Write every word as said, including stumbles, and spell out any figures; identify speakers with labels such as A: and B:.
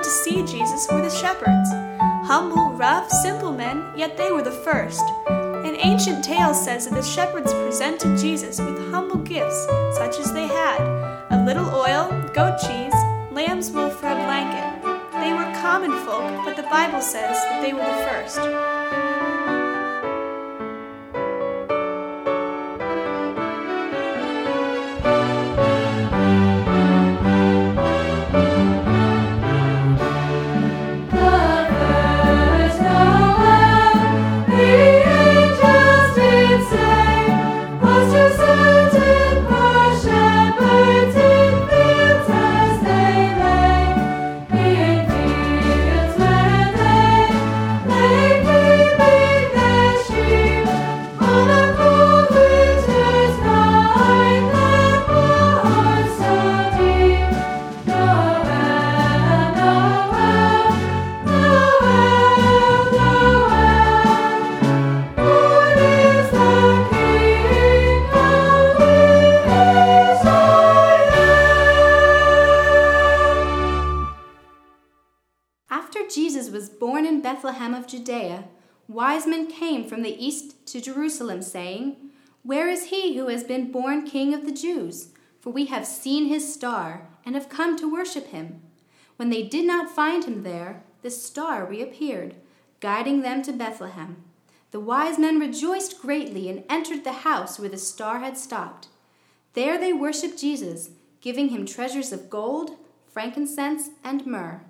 A: to see Jesus were the shepherds. Humble, rough, simple men, yet they were the first. An ancient tale says that the shepherds presented Jesus with humble gifts, such as they had a little oil, goat cheese, lamb's wool for a blanket. They were common folk, but the Bible says that they were the first.
B: After Jesus was born in Bethlehem of Judea, wise men came from the east to Jerusalem, saying, "Where is he who has been born King of the Jews? For we have seen his star, and have come to worship him." When they did not find him there, the star reappeared, guiding them to Bethlehem. The wise men rejoiced greatly and entered the house where the star had stopped. There they worshipped Jesus, giving him treasures of gold, frankincense, and myrrh.